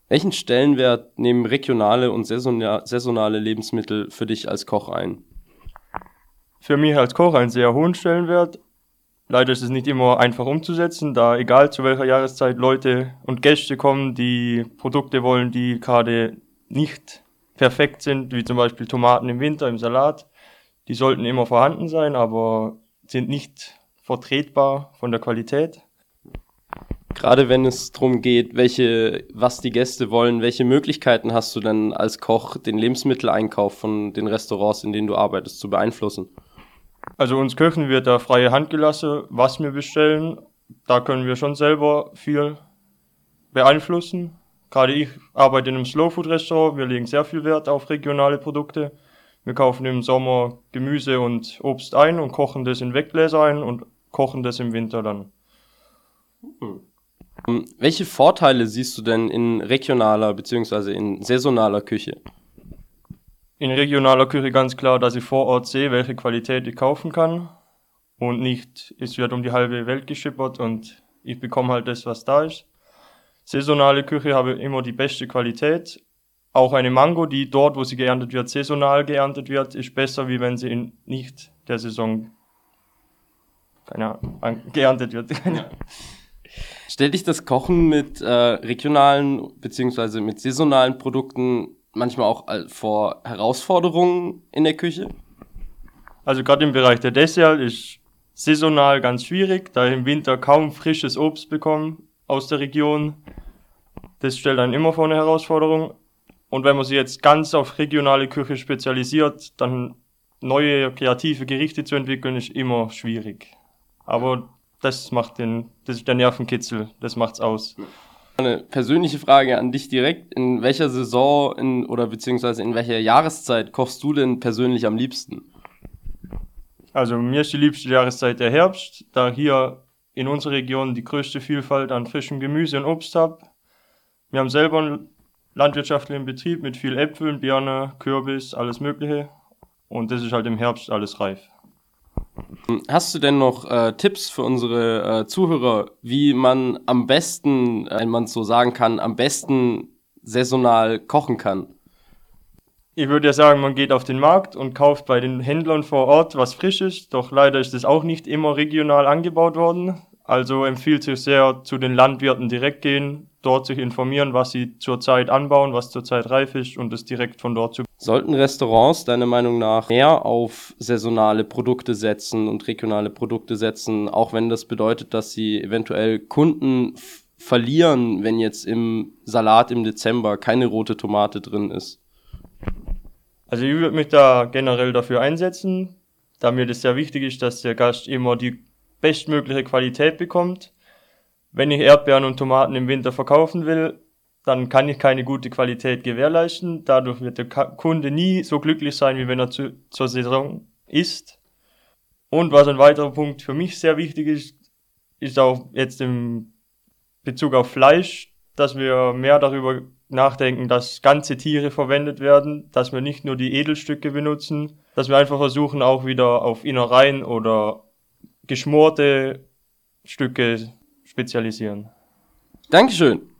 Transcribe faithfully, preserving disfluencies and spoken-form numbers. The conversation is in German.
Welchen Stellenwert nehmen regionale und saisona- saisonale Lebensmittel für dich als Koch ein? Für mich als Koch einen sehr hohen Stellenwert. Leider ist es nicht immer einfach umzusetzen, da egal zu welcher Jahreszeit Leute und Gäste kommen, die Produkte wollen, die gerade nicht perfekt sind, wie zum Beispiel Tomaten im Winter im Salat. Die sollten immer vorhanden sein, aber sind nicht vertretbar von der Qualität. Gerade wenn es darum geht, welche, was die Gäste wollen, welche Möglichkeiten hast du denn als Koch, den Lebensmitteleinkauf von den Restaurants, in denen du arbeitest, zu beeinflussen? Also uns Köchen wird da freie Hand gelassen, was wir bestellen. Da können wir schon selber viel beeinflussen. Gerade ich arbeite in einem Slow-Food-Restaurant. Wir legen sehr viel Wert auf regionale Produkte. Wir kaufen im Sommer Gemüse und Obst ein und kochen das in Weggläser ein und kochen das im Winter dann. Ähm, Welche Vorteile siehst du denn in regionaler bzw. in saisonaler Küche? In regionaler Küche ganz klar, dass ich vor Ort sehe, welche Qualität ich kaufen kann und nicht, es wird um die halbe Welt geschippert und ich bekomme halt das, was da ist. Saisonale Küche habe immer die beste Qualität. Auch eine Mango, die dort, wo sie geerntet wird, saisonal geerntet wird, ist besser, wie wenn sie in nicht der Saison keine Ahnung, geerntet wird. Stellt dich das Kochen mit äh, regionalen bzw. mit saisonalen Produkten manchmal auch äh, vor Herausforderungen in der Küche? Also gerade im Bereich der Dessert ist saisonal ganz schwierig, da ich im Winter kaum frisches Obst bekomme aus der Region. Das stellt einen immer vor eine Herausforderung. Und wenn man sich jetzt ganz auf regionale Küche spezialisiert, dann neue kreative Gerichte zu entwickeln, ist immer schwierig. Aber das macht den, das ist der Nervenkitzel, das macht's aus. Eine persönliche Frage an dich direkt. In welcher Saison in, oder beziehungsweise in welcher Jahreszeit kochst du denn persönlich am liebsten? Also mir ist die liebste Jahreszeit der Herbst, da hier in unserer Region die größte Vielfalt an frischem Gemüse und Obst habe. Wir haben selber einen landwirtschaftlichen Betrieb mit viel Äpfeln, Birne, Kürbis, alles Mögliche. Und das ist halt im Herbst alles reif. Hast du denn noch äh, Tipps für unsere äh, Zuhörer, wie man am besten, äh, wenn man es so sagen kann, am besten saisonal kochen kann? Ich würde ja sagen, man geht auf den Markt und kauft bei den Händlern vor Ort was Frisches, doch leider ist das auch nicht immer regional angebaut worden. Also empfiehlt sich sehr, zu den Landwirten direkt gehen, dort sich informieren, was sie zurzeit anbauen, was zurzeit reif ist und es direkt von dort zu. Sollten Restaurants deiner Meinung nach mehr auf saisonale Produkte setzen und regionale Produkte setzen, auch wenn das bedeutet, dass sie eventuell Kunden f- verlieren, wenn jetzt im Salat im Dezember keine rote Tomate drin ist? Also ich würde mich da generell dafür einsetzen, da mir das sehr wichtig ist, dass der Gast immer die bestmögliche Qualität bekommt. Wenn ich Erdbeeren und Tomaten im Winter verkaufen will, dann kann ich keine gute Qualität gewährleisten. Dadurch wird der Kunde nie so glücklich sein, wie wenn er zu, zur Saison isst. Und was ein weiterer Punkt für mich sehr wichtig ist, ist auch jetzt im Bezug auf Fleisch, dass wir mehr darüber nachdenken, dass ganze Tiere verwendet werden, dass wir nicht nur die Edelstücke benutzen, dass wir einfach versuchen, auch wieder auf Innereien oder geschmorte Stücke spezialisieren. Dankeschön.